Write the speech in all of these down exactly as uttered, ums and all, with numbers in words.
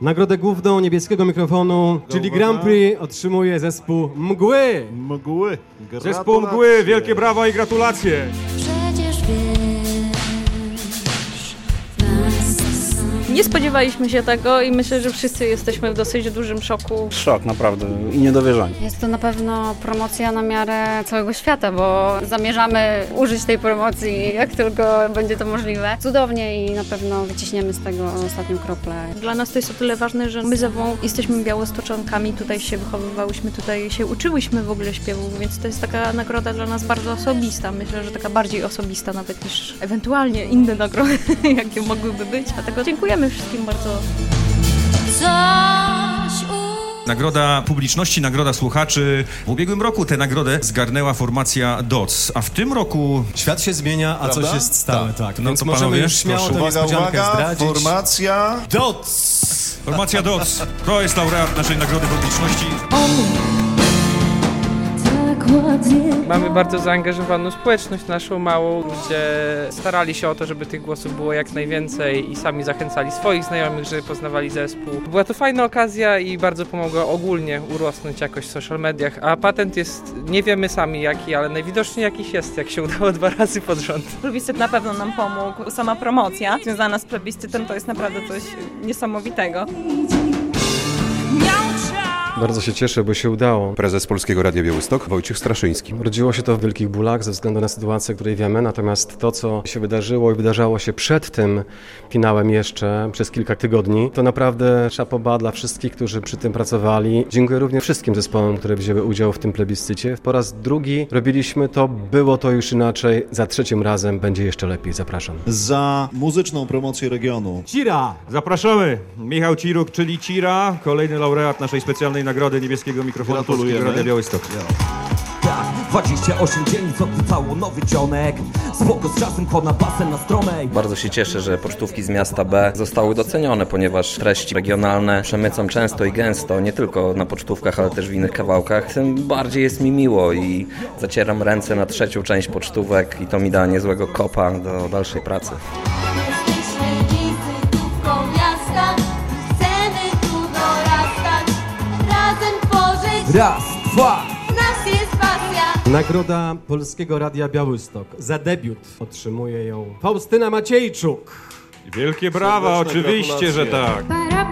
Nagrodę główną niebieskiego mikrofonu, czyli Grand Prix, otrzymuje zespół Mgły. Mgły. Zespół Mgły, wielkie brawa i gratulacje. Przecież wiesz, Nie spodziewaliśmy się tego i myślę, że wszyscy jesteśmy w dosyć dużym szoku. Szok naprawdę i niedowierzanie. Jest to na pewno promocja na miarę całego świata, bo zamierzamy użyć tej promocji, jak tylko będzie to możliwe. Cudownie i na pewno wyciśniemy z tego ostatnią kroplę. Dla nas to jest o tyle ważne, że my z Ewą jesteśmy białostoczonkami, tutaj się wychowywałyśmy, tutaj się uczyłyśmy w ogóle śpiewu, więc to jest taka nagroda dla nas bardzo osobista. Myślę, że taka bardziej osobista nawet niż ewentualnie inne nagrody, jakie mogłyby być. Dlatego dziękujemy wszystkim bardzo. coś u... Nagroda publiczności, nagroda słuchaczy. W ubiegłym roku tę nagrodę zgarnęła formacja D O C, a w tym roku... Świat się zmienia, a Prawda? coś jest stałe, tak. tak. No Więc to możemy panowie, już śmiało proszę. tę Uwaga, niespodziankę uwaga, zdradzić. formacja... D O C! Formacja D O C. To jest laureat naszej nagrody publiczności. Mamy bardzo zaangażowaną społeczność naszą małą, gdzie starali się o to, żeby tych głosów było jak najwięcej i sami zachęcali swoich znajomych, żeby poznawali zespół. Była to fajna okazja i bardzo pomogła ogólnie urosnąć jakoś w social mediach, a patent jest, nie wiemy sami jaki, ale najwidoczniej jakiś jest, jak się udało dwa razy pod rząd. Plebiscyt na pewno nam pomógł, sama promocja związana z plebiscytem to jest naprawdę coś niesamowitego. Bardzo się cieszę, bo się udało. Prezes Polskiego Radia Białystok, Wojciech Straszyński. Rodziło się to w wielkich bólach ze względu na sytuację, o której wiemy, natomiast to, co się wydarzyło i wydarzało się przed tym finałem jeszcze przez kilka tygodni, to naprawdę szapoba dla wszystkich, którzy przy tym pracowali. Dziękuję również wszystkim zespołom, które wzięły udział w tym plebiscycie. Po raz drugi robiliśmy to, było to już inaczej, za trzecim razem będzie jeszcze lepiej. Zapraszam. Za muzyczną promocję regionu. Cira! Zapraszamy. Michał Ciruk, czyli Cira, kolejny laureat naszej specjalnej nagrody niebieskiego mikrofonu Polskiego Radia Białystok. Tak, dwadzieścia osiem dzielnic odrzucało nowy dzionek. Spoko z czasem kona basen na stromej. Bardzo się cieszę, że pocztówki z miasta B zostały docenione, ponieważ treści regionalne przemycą często i gęsto, nie tylko na pocztówkach, ale też w innych kawałkach. Tym bardziej jest mi miło i zacieram ręce na trzecią część pocztówek i to mi da niezłego kopa do dalszej pracy. Raz, dwa. Nas jest pasja. Nagroda Polskiego Radia Białystok. Za debiut otrzymuje ją Faustyna Maciejczuk. Wielkie brawa, oczywiście, że tak.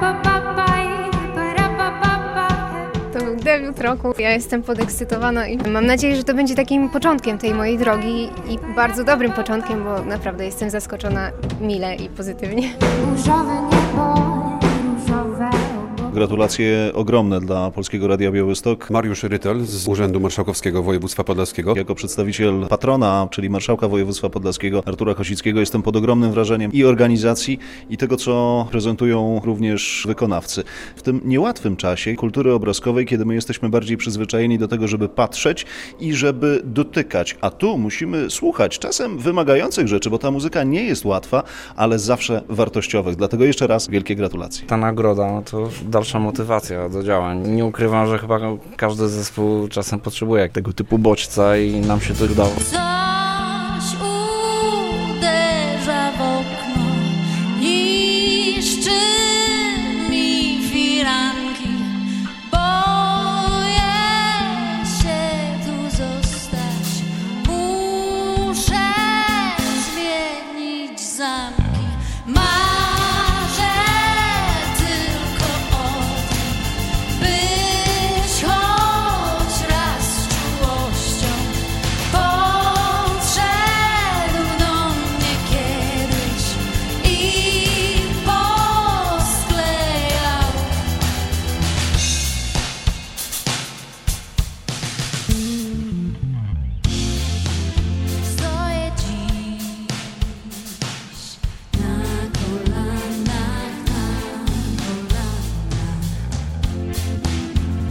To był debiut roku. Ja jestem podekscytowana i mam nadzieję, że to będzie takim początkiem tej mojej drogi i bardzo dobrym początkiem, bo naprawdę jestem zaskoczona mile i pozytywnie. Różowe niebo, różowe. Gratulacje ogromne dla Polskiego Radia Białystok. Mariusz Rytel z Urzędu Marszałkowskiego Województwa Podlaskiego. Jako przedstawiciel patrona, czyli marszałka województwa podlaskiego Artura Kosickiego, jestem pod ogromnym wrażeniem i organizacji, i tego, co prezentują również wykonawcy. W tym niełatwym czasie kultury obrazkowej, kiedy my jesteśmy bardziej przyzwyczajeni do tego, żeby patrzeć i żeby dotykać, a tu musimy słuchać czasem wymagających rzeczy, bo ta muzyka nie jest łatwa, ale zawsze wartościowych. Dlatego jeszcze raz wielkie gratulacje. Ta nagroda no to dalsza motywacja do działań. Nie ukrywam, że chyba każdy zespół czasem potrzebuje tego typu bodźca i nam się to udało.